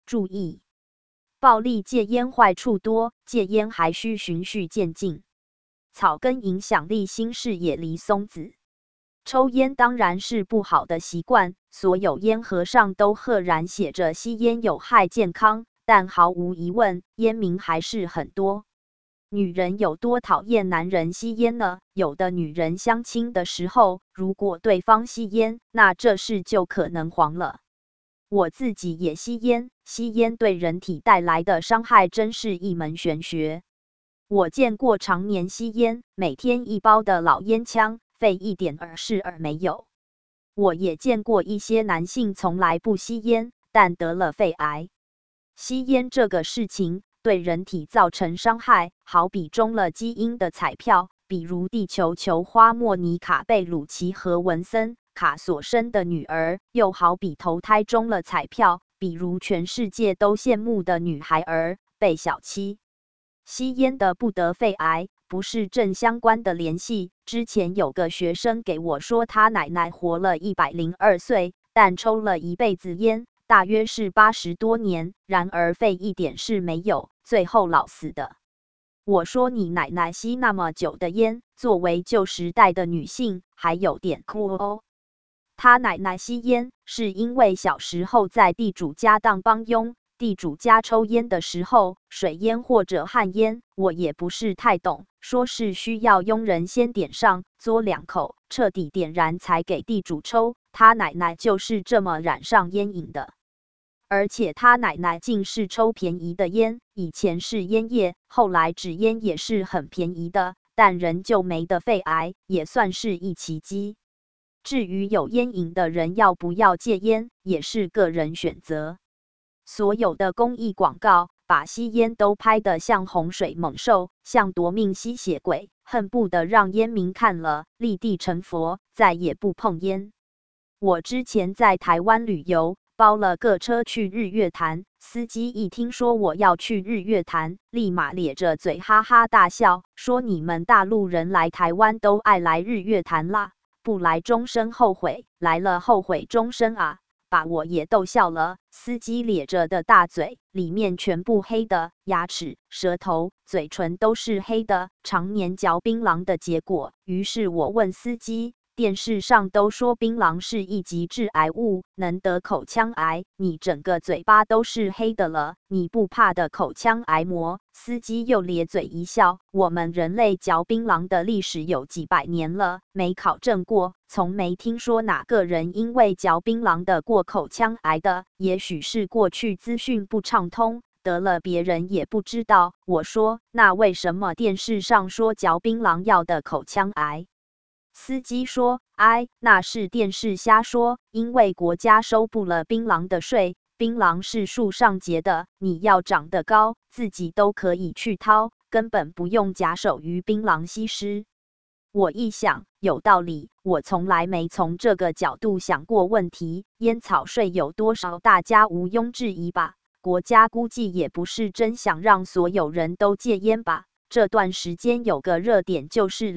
注意，暴力戒烟坏处多，戒烟还需循序渐进。草根影响力新视野离松子。抽烟当然是不好的习惯，所有烟盒上都赫然写着吸烟有害健康，但毫无疑问，烟民还是很多。女人有多讨厌男人吸烟呢？有的女人相亲的时候，如果对方吸烟，那这事就可能黄了。我自己也吸烟，吸烟对人体带来的伤害真是一门玄学。我见过常年吸烟，每天一包的老烟枪，肺一点事没有。我也见过一些男性从来不吸烟，但得了肺癌。吸烟这个事情对人体造成伤害，好比中了基因的彩票，比如地球球花莫妮卡·贝鲁奇和文森·卡所生的女儿，又好比投胎中了彩票，比如全世界都羡慕的女孩儿被小七。吸烟的不得肺癌，不是正相关的联系。之前有个学生给我说，他奶奶活了102岁，但抽了一辈子烟，大约是80多年，然而肺一点事没有，最后老死的。我说你奶奶吸那么久的烟，作为旧时代的女性，还有点酷哦。他奶奶吸烟是因为小时候在地主家当帮佣，地主家抽烟的时候，水烟或者旱烟，我也不是太懂，说是需要佣人先点上，嘬2口，彻底点燃才给地主抽。他奶奶就是这么染上烟瘾的。而且他奶奶竟是抽便宜的烟，以前是烟叶，后来纸烟也是很便宜的，但仍旧没得肺癌，也算是一奇迹。至于有烟瘾的人要不要戒烟，也是个人选择。所有的公益广告把吸烟都拍得像洪水猛兽，像夺命吸血鬼，恨不得让烟民看了立地成佛，再也不碰烟。我之前在台湾旅游，包了个车去日月潭，司机一听说我要去日月潭，立马咧着嘴哈哈大笑，说你们大陆人来台湾都爱来日月潭啦，不来终身后悔，来了后悔终身啊，把我也逗笑了。司机咧着的大嘴，里面全部黑的，牙齿、舌头、嘴唇都是黑的，常年嚼槟榔的结果。于是我问司机，电视上都说槟榔是一级致癌物，能得口腔癌，你整个嘴巴都是黑的了，你不怕的口腔癌膜？司机又咧嘴一笑，我们人类嚼槟榔的历史有几百年了，没考证过，从没听说哪个人因为嚼槟榔得过口腔癌的，也许是过去资讯不畅通，得了别人也不知道。我说，那为什么电视上说嚼槟榔要得口腔癌？司机说，那是电视瞎说，因为国家收不了槟榔的税，槟榔是树上结的，你要长得高，自己都可以去掏，根本不用假手于槟榔西施。我一想，有道理，我从来没从这个角度想过问题。烟草税有多少，大家毋庸置疑吧？国家估计也不是真想让所有人都戒烟吧？这段时间有个热点，就是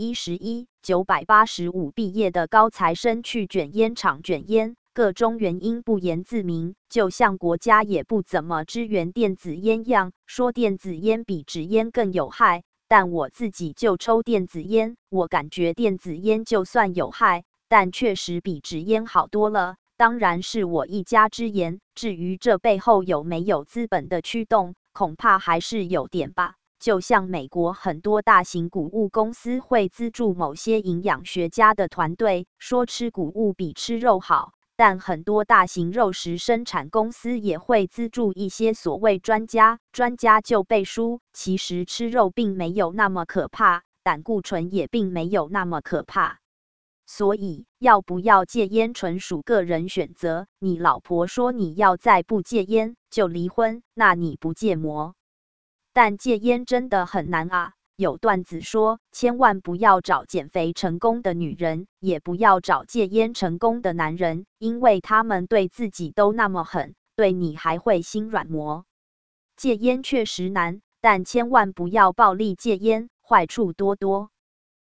211、985毕业的高材生去卷烟厂卷烟，各种原因不言自明，就像国家也不怎么支援电子烟样，说电子烟比纸烟更有害。但我自己就抽电子烟，我感觉电子烟就算有害，但确实比纸烟好多了。当然是我一家之言，至于这背后有没有资本的驱动，恐怕还是有点吧。就像美国很多大型谷物公司会资助某些营养学家的团队，说吃谷物比吃肉好，但很多大型肉食生产公司也会资助一些所谓专家，专家就背书，其实吃肉并没有那么可怕，胆固醇也并没有那么可怕。所以要不要戒烟纯属个人选择，你老婆说你要再不戒烟就离婚，那你不戒魔？但戒烟真的很难啊。有段子说，千万不要找减肥成功的女人，也不要找戒烟成功的男人，因为他们对自己都那么狠，对你还会心软磨。戒烟确实难，但千万不要暴力戒烟，坏处多多。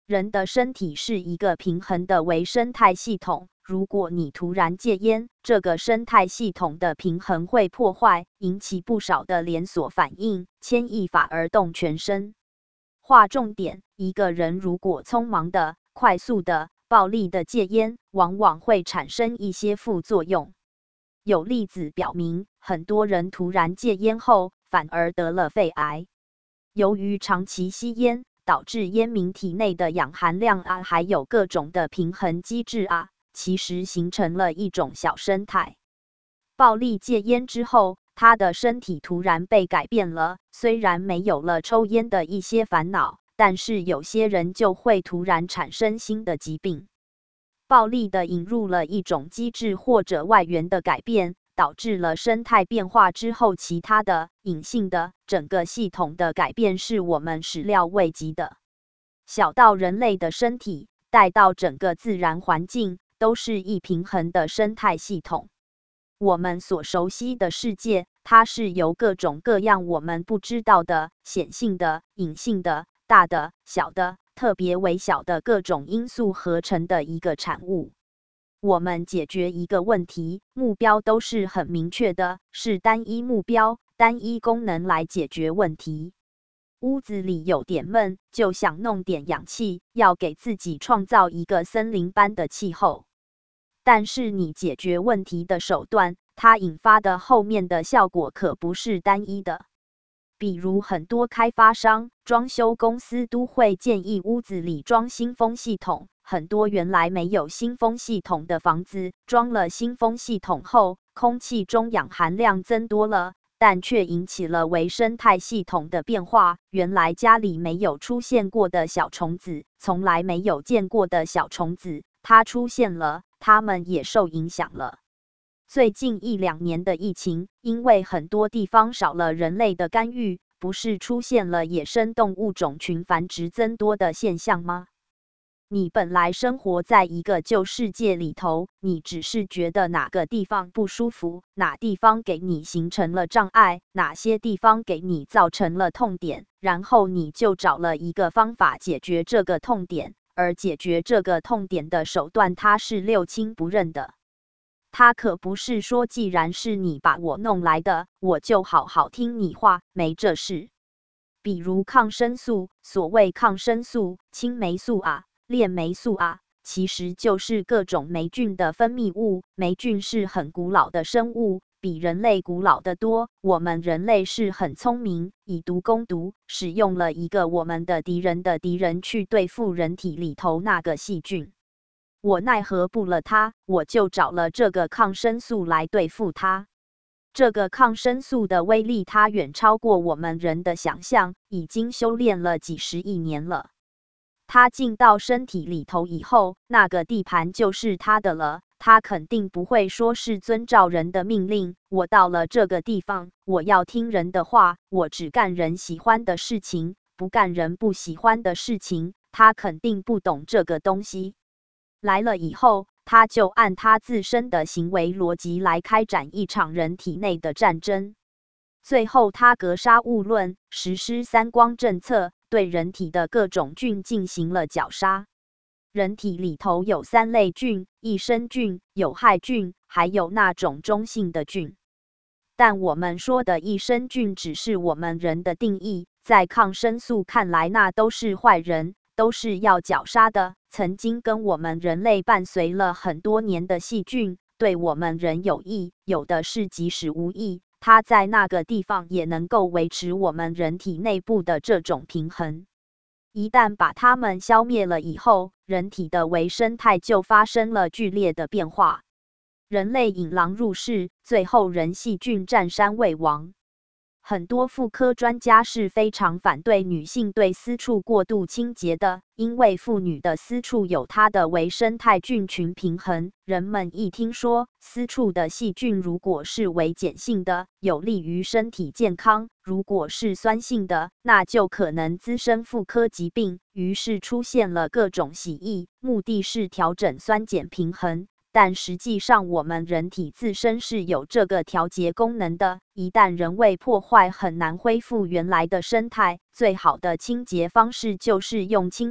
人的身体是一个平衡的微生态系统，如果你突然戒烟，这个生态系统的平衡会破坏，引起不少的连锁反应，牵一发而动全身。划重点，一个人如果匆忙的、快速的、暴力的戒烟，往往会产生一些副作用。有例子表明，很多人突然戒烟后，反而得了肺癌。由于长期吸烟，导致烟民体内的氧含量还有各种的平衡机制其实形成了一种小生态。暴力戒烟之后，他的身体突然被改变了，虽然没有了抽烟的一些烦恼，但是有些人就会突然产生新的疾病。暴力的引入了一种机制或者外源的改变，导致了生态变化之后，其他的隐性的整个系统的改变是我们始料未及的。小到人类的身体，带到整个自然环境，都是一平衡的生态系统。我们所熟悉的世界，它是由各种各样我们不知道的、显性的、隐性的、大的、小的、特别微小的各种因素合成的一个产物。我们解决一个问题，目标都是很明确的，是单一目标、单一功能来解决问题。屋子里有点闷，就想弄点氧气，要给自己创造一个森林般的气候。但是你解决问题的手段，它引发的后面的效果可不是单一的。比如很多开发商、装修公司都会建议屋子里装新风系统，很多原来没有新风系统的房子，装了新风系统后，空气中氧含量增多了，但却引起了微生态系统的变化。原来家里没有出现过的小虫子，从来没有见过的小虫子，它出现了，它们也受影响了。最近1-2年的疫情，因为很多地方少了人类的干预，不是出现了野生动物种群繁殖增多的现象吗？你本来生活在一个旧世界里头，你只是觉得哪个地方不舒服，哪地方给你形成了障碍，哪些地方给你造成了痛点，然后你就找了一个方法解决这个痛点，而解决这个痛点的手段，它是六亲不认的。他可不是说既然是你把我弄来的，我就好好听你话，没这事。比如抗生素，所谓抗生素，青霉素链霉素其实就是各种霉菌的分泌物。霉菌是很古老的生物，比人类古老得多。我们人类是很聪明，以毒攻毒，使用了一个我们的敌人的敌人去对付人体里头那个细菌。我奈何不了它，我就找了这个抗生素来对付它。这个抗生素的威力，它远超过我们人的想象，已经修炼了几十亿年了。它进到身体里头以后，那个地盘就是它的了。它肯定不会说是遵照人的命令，我到了这个地方，我要听人的话，我只干人喜欢的事情，不干人不喜欢的事情。它肯定不懂这个东西。来了以后，他就按他自身的行为逻辑来开展一场人体内的战争。最后他格杀勿论，实施三光政策，对人体的各种菌进行了绞杀。人体里头有3类菌，益生菌、有害菌，还有那种中性的菌。但我们说的益生菌只是我们人的定义，在抗生素看来，那都是坏人，都是要绞杀的。曾经跟我们人类伴随了很多年的细菌，对我们人有益，有的是即使无益，它在那个地方也能够维持我们人体内部的这种平衡。一旦把它们消灭了以后，人体的微生态就发生了剧烈的变化。人类引狼入室，最后人细菌占山为王。很多妇科专家是非常反对女性对私处过度清洁的，因为妇女的私处有它的微生态菌群平衡。人们一听说私处的细菌如果是为碱性的，有利于身体健康；如果是酸性的，那就可能滋生妇科疾病。于是出现了各种洗衣，目的是调整酸碱平衡。但实际上，我们人体自身是有这个调节功能的。一旦人为破坏，很难恢复原来的生态。最好的清洁方式就是用清水，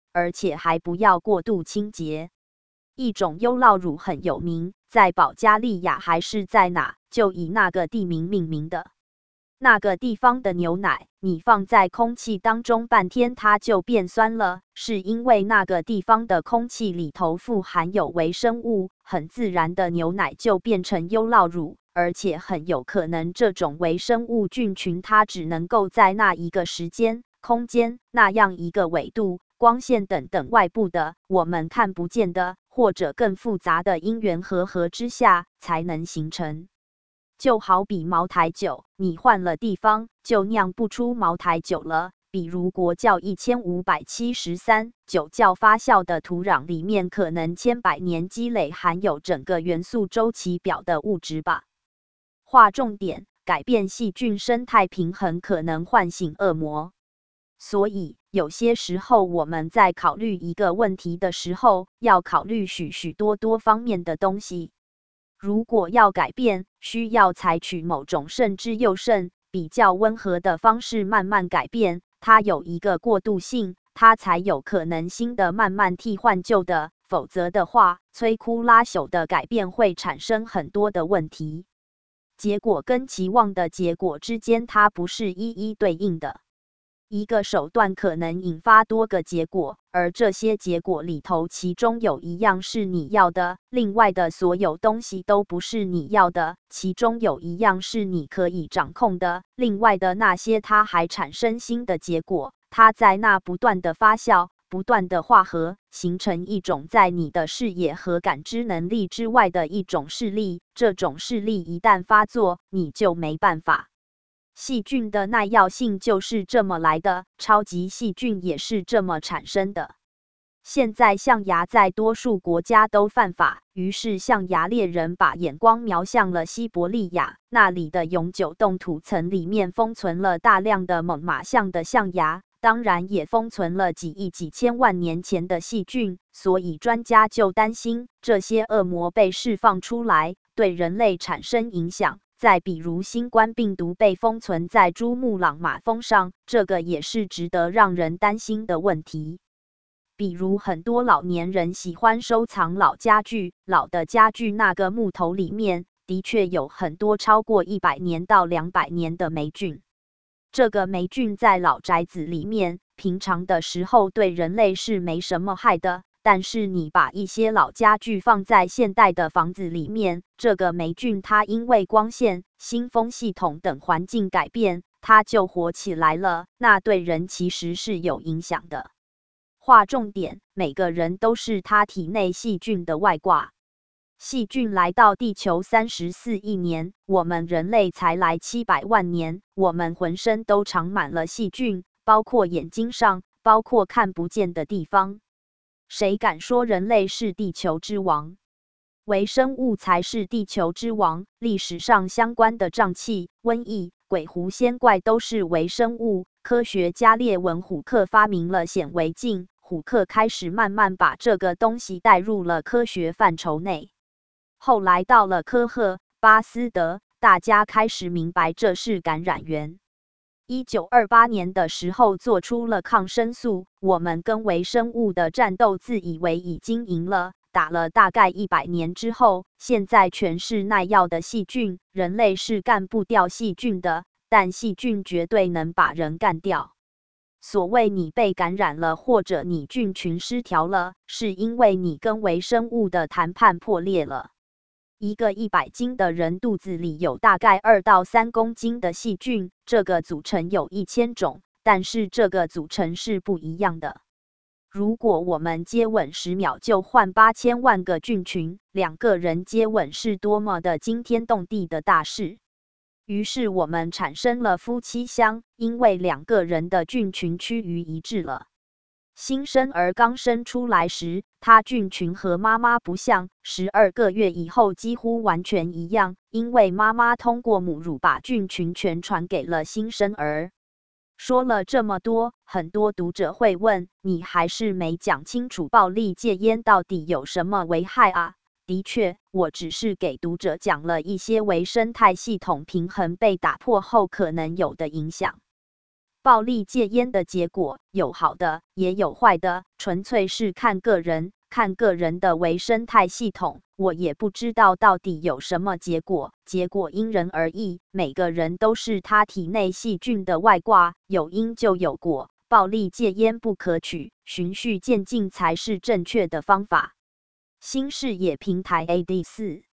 而且还不要过度清洁。一种优酪乳很有名，在保加利亚还是在哪，就以那个地名命名的。那个地方的牛奶，你放在空气当中半天它就变酸了，是因为那个地方的空气里头富含有微生物，很自然的牛奶就变成优酪乳，而且很有可能这种微生物菌群它只能够在那一个时间、空间、那样一个纬度、光线等等外部的我们看不见的或者更复杂的因缘和合之下才能形成。就好比茅台酒，你换了地方就酿不出茅台酒了。比如国窖1573酒窖发酵的土壤里面，可能千百年积累含有整个元素周期表的物质吧。划重点，改变细菌生态平衡可能唤醒恶魔。所以有些时候我们在考虑一个问题的时候，要考虑许多方面的东西。如果要改变，需要采取某种慎之又慎、比较温和的方式慢慢改变，它有一个过渡性，它才有可能新的慢慢替换旧的，否则的话，摧枯拉朽的改变会产生很多的问题。结果跟期望的结果之间，它不是一一对应的。一个手段可能引发多个结果，而这些结果里头，其中有一样是你要的，另外的所有东西都不是你要的；其中有一样是你可以掌控的，另外的那些它还产生新的结果，它在那不断的发酵，不断的化合，形成一种在你的视野和感知能力之外的一种势力。这种势力一旦发作，你就没办法。细菌的耐药性就是这么来的，超级细菌也是这么产生的。现在象牙在多数国家都犯法，于是象牙猎人把眼光瞄向了西伯利亚，那里的永久冻土层里面封存了大量的猛犸象的象牙，当然也封存了几亿几千万年前的细菌，所以专家就担心这些恶魔被释放出来，对人类产生影响。再比如新冠病毒被封存在珠穆朗玛峰上，这个也是值得让人担心的问题。比如很多老年人喜欢收藏老家具，老的家具那个木头里面的确有很多超过100年到200年的霉菌。这个霉菌在老宅子里面，平常的时候对人类是没什么害的。但是你把一些老家具放在现代的房子里面，这个霉菌它因为光线、新风系统等环境改变，它就活起来了，那对人其实是有影响的。划重点，每个人都是他体内细菌的外挂。细菌来到地球34亿年，我们人类才来700万年，我们浑身都长满了细菌，包括眼睛上，包括看不见的地方。谁敢说人类是地球之王？微生物才是地球之王。历史上相关的瘴气、瘟疫、鬼狐仙怪都是微生物。科学家列文虎克发明了显微镜，虎克开始慢慢把这个东西带入了科学范畴内。后来到了科赫、巴斯德，大家开始明白这是感染源。1928年的时候做出了抗生素，我们跟微生物的战斗自以为已经赢了，打了大概100年之后，现在全是耐药的细菌，人类是干不掉细菌的，但细菌绝对能把人干掉。所谓你被感染了，或者你菌群失调了，是因为你跟微生物的谈判破裂了。一个100斤的人肚子里有大概2到3公斤的细菌，这个组成有1000种，但是这个组成是不一样的。如果我们接吻10秒就换8000万个菌群，2个人接吻是多么的惊天动地的大事。于是我们产生了夫妻相，因为2个人的菌群趋于一致了。新生儿刚生出来时，他菌群和妈妈不像，12个月以后几乎完全一样，因为妈妈通过母乳把菌群全传给了新生儿。说了这么多，很多读者会问，你还是没讲清楚暴力戒烟到底有什么危害啊？的确，我只是给读者讲了一些微生态系统平衡被打破后可能有的影响。 暴力戒烟的结果有好的，也有坏的，纯粹是看个人的微生态系统。我也不知道到底有什么结果，结果因人而异，每个人都是他体内细菌的外挂，有因就有果。暴力戒烟不可取，循序渐进才是正确的方法。新视野平台 AD4